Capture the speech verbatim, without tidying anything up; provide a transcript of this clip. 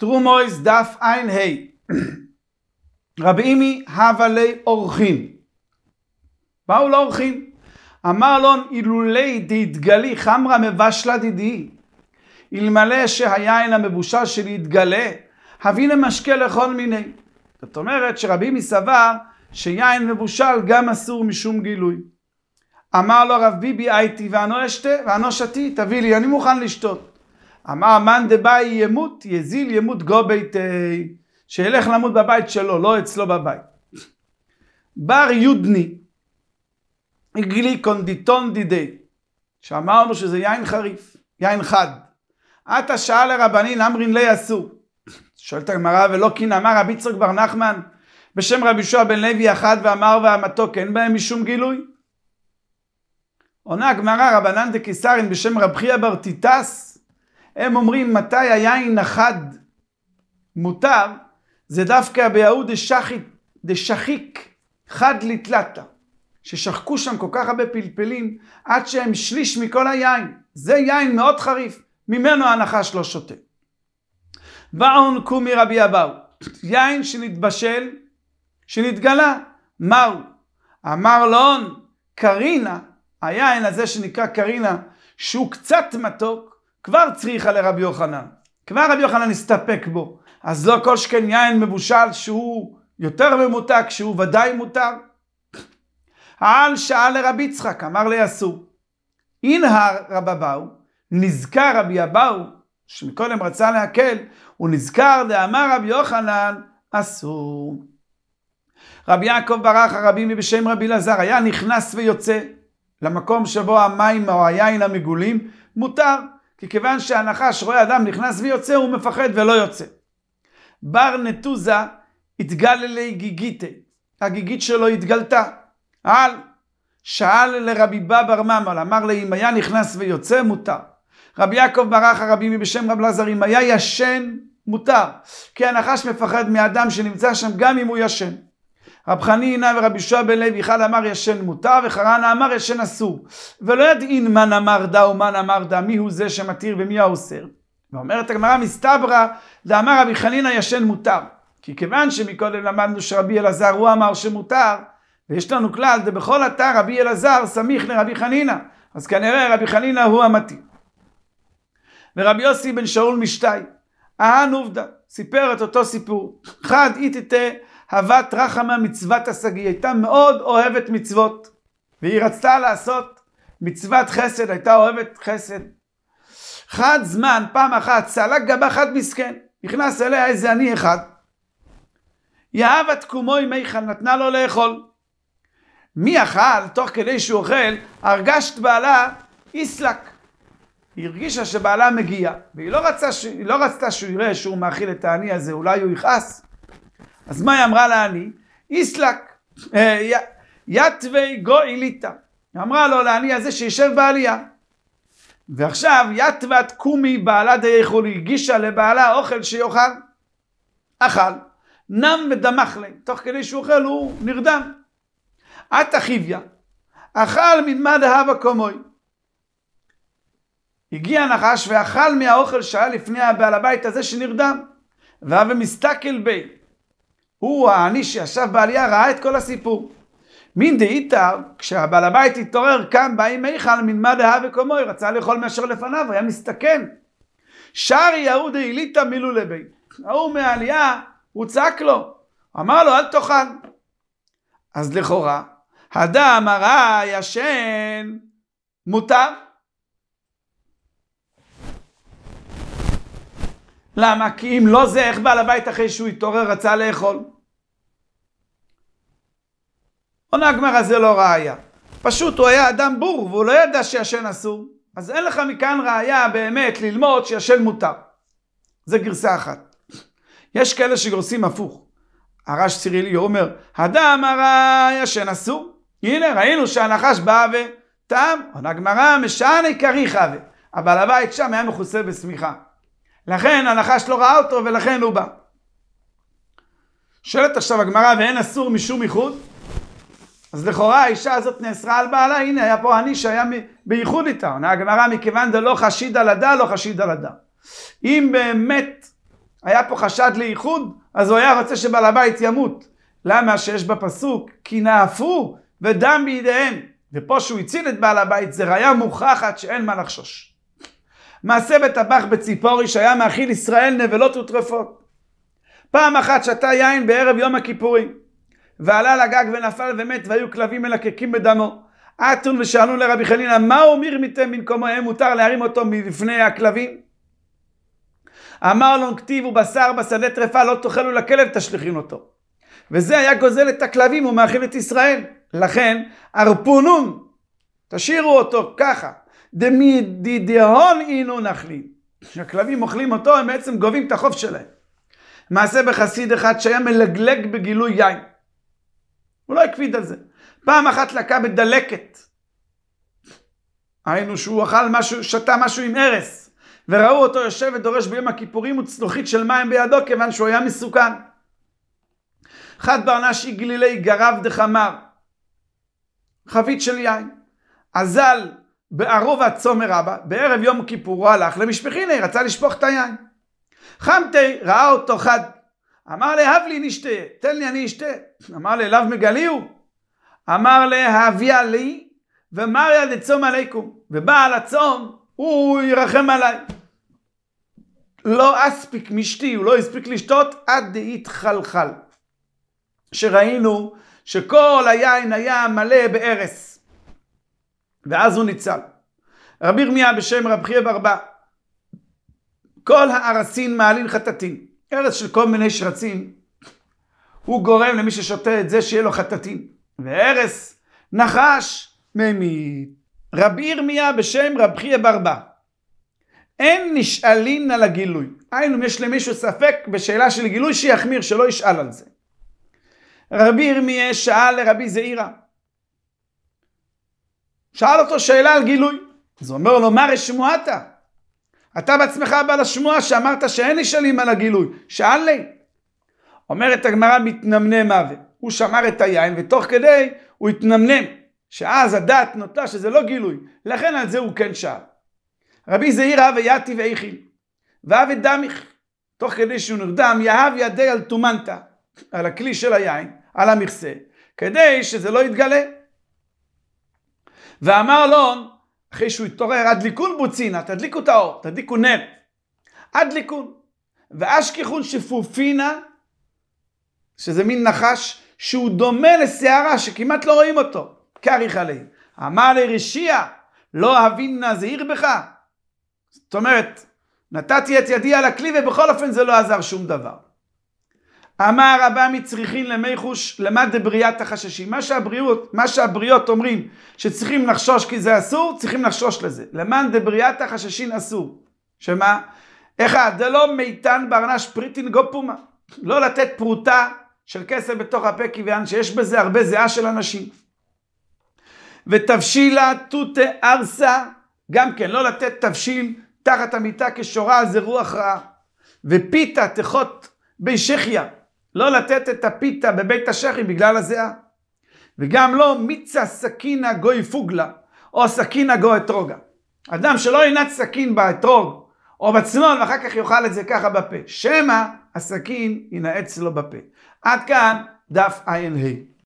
תרומויס דף עין ה' רבי אימי הווה לי אורחים. באו לאורחים. אמר לו אילולי דהתגלי חמרה מבשלה דידי. אלמלא שהיין המבושל שלי יתגלה, הבינה משקה לכל מיני. זאת אומרת שרבי אימי סבר שיין מבושל גם אסור משום גילוי. אמר לו רב ביבי הייתי ואנו אשתה ואנו שתי, תביא לי, אני מוכן לשתות. אמר מן דבאי ימות יזיל ימות גו ביתי, שילך למות בבית שלו, לא אצלו בבית. בר יודני הגלי קונדיטון דידי, שאמרנו שזה יין חריף, יין חד. אתה שאל לרבנין אמרין לי אסור. שואלת הגמרא ולא כין, אמר רבי יצחק בר נחמן בשם רבי יהושע בן לוי אחד ואמר והמתוק אין בהם משום גילוי. עונה הגמרא רבנן דקיסרין בשם רב חייא בר טיטס, הם אומרים מתי היין החד מותר, זה דווקא ביהוד דשחיק חד לתלתה, ששחקו שם כל כך הרבה פלפלים עד שהם שליש מכל היין. זה יין מאוד חריף, ממנו הנחש לא שותה. באון קומי רבי אבאו, יין שנתבשל, שנתגלה, מהו? אמר לון קרינה, היין הזה שנקרא קרינה, שהוא קצת מתוק, כבר צריכה לרבי יוחנן. כבר רבי יוחנן הסתפק בו. אז לא כל שכן יין מבושל שהוא יותר ממותק, שהוא ודאי מותר. העל שאל לרבי יצחק, אמר לי אסור. אינהר רב אבאו, נזכר רבי אבאו, שמקודם רצה להקל, הוא נזכר דאמר רבי יוחנן, אסור. רבי יעקב ברח הרבי מבשם רבי אלעזר, היה נכנס ויוצא למקום שבו המים או היין המגולים, מותר. כי כיוון שהנחש רואה אדם נכנס ויוצא, הוא מפחד ולא יוצא. בר נטוזה התגל אלי גיגיתה, הגיגית שלו התגלתה. על שאל לרבי בבר ממל, אמר לי אם היה נכנס ויוצא מותר. רבי יעקב ברח הרבי מבשם רב אלעזר, אם היה ישן מותר, כי הנחש מפחד מאדם שנמצא שם גם אם הוא ישן. רב חנינא ורבי יהושע בן לוי, אחד אמר ישן מותר וחרנה אמר ישן אסור, ולא ידעין מן אמר דה ומן אמר דה, מי הוא זה שמתיר ומי האוסר. ואומרת הגמרא מסתברא דאמר רבי חנינא ישן מותר, כי כיוון שמקודם למדנו שרבי אלעזר הוא אמר שמותר, ויש לנו כלל דבכל אתר רבי אלעזר סמיך לרבי חנינא, אז כנראה רבי חנינא הוא המתיר. ורבי יוסי בן שאול משתאי אהן עובדא סיפר את אותו סיפור. חד איתתה הבת רחמה מצוות השגיא, הייתה מאוד אוהבת מצוות, והיא רצתה לעשות מצוות חסד, הייתה אוהבת חסד. חד זמן, פעם אחת, צלק גבה חד מסכן, נכנס אליה איזה עני אחד, יאהב תקומו עם מיכל, נתנה לו לאכול. מי אכל? תוך כדי שהוא אוכל, הרגשת בעלה איסלק. היא הרגישה שבעלה מגיע, והיא לא רצתה, היא לא רצתה שהוא יראה שהוא מאכיל את העני הזה, אולי הוא יכעס. אז מה היא אמרה לעני? איסלק, יתווי גוי ליטה. היא אמרה לו לעני הזה שישב בעלייה. ועכשיו יתוות קומי בעלה דייכול, היא הגישה לבעלה אוכל שיוכל. אכל, נם ודמח לי, תוך כדי שהוא אוכל הוא נרדם. את אחיביה, אכל מנמד ההבה קומוי. הגיע הנחש ואכל מהאוכל שהיה לפני הבעל הבית הזה שנרדם. והוא מסתכל בי. הוא העני שישב בעלייה ראה את כל הסיפור. מין דאיתר, כשהבעל הבית התעורר קם באי מיכל מנמד ההבה קומוי, רצה לאכול מאשר לפניו, היה מסתכן. שרי יהוא דאיליתא מילו לבי. ההוא מהעלייה, הוא צעק לו. אמר לו אל תאכל. אז לכאורה, הדם הרע ישן מותר. למה? כי אם לא זה, איך בעל הבית אחרי שהוא התעורר רצה לאכול? עונה הגמרא זה לא ראיה. פשוט הוא היה אדם בור והוא לא ידע שישן אסור. אז אין לך מכאן ראיה באמת ללמוד שישן מותר. זה גרסה אחת. יש כאלה שגורסים הפוך. הרש צירילי אומר, הדם הרע ישן אסור. הנה ראינו שהנחש בא וטעם. עונה הגמרא משעני כריך אבה. אבל הבית שם היה מכוסה בשמיכה. לכן הנחש לא ראה אותו ולכן הוא בא. שואלת עכשיו הגמרא ואין אסור משום ייחוד? אז לכאורה האישה הזאת נאסרה על בעלה, הנה היה פה עני שהיה בייחוד איתה. עונה הגמרא מכיוון דלא חשיד על הדה, לא חשיד על הדה. אם באמת היה פה חשד לייחוד, אז הוא היה רוצה שבעל הבית ימות. למה? שיש בפסוק, כי נאפו ודם בידיהם. ופה שהוא הציל את בעל הבית, זה ראיה מוכחת שאין מה לחשוש. מעשה בטבח בציפורי שהיה מאכיל ישראל נבלות וטרפות. פעם אחת שתה יין בערב יום הכיפורים, ועלה לגג ונפל ומת, והיו כלבים מלקקים בדמו. אתון ושאלו לרבי חנינא, מה הוא מירמיתם במקומו, הם מותר להרים אותו מלפני הכלבים? אמר לו, כתיב ובשר בשדה טרפה לא תאכלו לכלב תשליכין אותו. וזה היה גוזל את הכלבים ומאכיל את ישראל. לכן הרפונון, תשאירו אותו ככה. דמידידהון אינו נחלין. כשהכלבים אוכלים אותו הם בעצם גובים את החוב שלהם. מעשה בחסיד אחד שהיה מלגלג בגילוי יין. הוא לא הקפיד על זה. פעם אחת לקה בדלקת. היינו שהוא אכל משהו, שתה משהו עם ארס. וראו אותו יושב ודורש ביום הכיפורים וצלוחית של מים בידו כיוון שהוא היה מסוכן. חד ברנש גלילי גרב דחמר. חבית של יין. אזל בערוב הצומר רבה, בערב יום כיפור הוא הלך למשפחיני, רצה לשפוך את היין. חמתי ראה אותו חד. אמר לי, הב לי נשתה, תן לי אני אשתה. אמר לי, אליו מגליהו. אמר לי, הביא לי, ומריה לצום עליכום. ובעל הצום, הוא ירחם עליי. לא אספיק משתי, הוא לא הספיק לשתות עד דאית חלחל. שראינו שכל היין היה מלא בארס. ואז הוא ניצל. רבי ירמיה בשם רב חייא בר אבא. כל הארסין מעלין חטאתין. ארס של כל מיני שרצים. הוא גורם למי ששותה את זה שיהיה לו חטאתין. וארס נחש ממית. רבי ירמיה בשם רב חייא בר אבא. אין נשאלין על הגילוי. היינו, אם יש למישהו ספק בשאלה של גילוי שיחמיר, שלא ישאל על זה. רבי ירמיה שאל לרבי זעירא. שאל אותו שאלה על גילוי. אז הוא אומר לו, מה רשמועת? אתה בעצמך בא לשמוע שאמרת שאין נשאלים על הגילוי. שאל לי. אומרת הגמרא מתנמנם מוות. הוא שמר את היין ותוך כדי הוא התנמנם. שאז הדעת נוטה שזה לא גילוי. לכן על זה הוא כן שאל. רבי זעירא ויתי ואיכיל. ואהב דמיך. תוך כדי שהוא נרדם יהב ידי על תומנתא. על הכלי של היין. על המכסה. כדי שזה לא יתגלה. ואמר לו, אחרי שהוא התעורר, הדליקון בוצינה, תדליקו את האור, תדליקו נר. הדליקון. ואשכחון שפופינה, שזה מין נחש, שהוא דומה לשערה, שכמעט לא רואים אותו. כריך עלי. אמר לרשיע, לא הבינה זהיר בך. זאת אומרת, נתתי את ידי על הכלי, ובכל אופן זה לא עזר שום דבר. אמר רבא מצריכין למי חוש למד דבריית החששים. מה שהבריות, מה שהבריות אומרים שצריכים לחשוש כי זה אסור, צריכים לחשוש לזה. למד דבריית החששים אסור. שמה? אחד, זה לא מיתן ברנש פריטין גופומה. לא לתת פרוטה של כסף בתוך הפה כיוון שיש בזה הרבה זיעה של אנשים. ותבשילה תותה ארסה, גם כן לא לתת תבשיל תחת המיטה כשורה זה רוח רעה. ופיתה תחות בי שחיה. לא לתת את הפיתה בבית השחי בגלל הזיעה. וגם לא מיצה סכינה גוי פוגלה, או סכינה גוי אתרוגה. אדם שלא ינעץ סכין באתרוג, או בצנון, ואחר כך יאכל את זה ככה בפה. שמא הסכין ינעץ לו בפה. עד כאן דף עין ה'.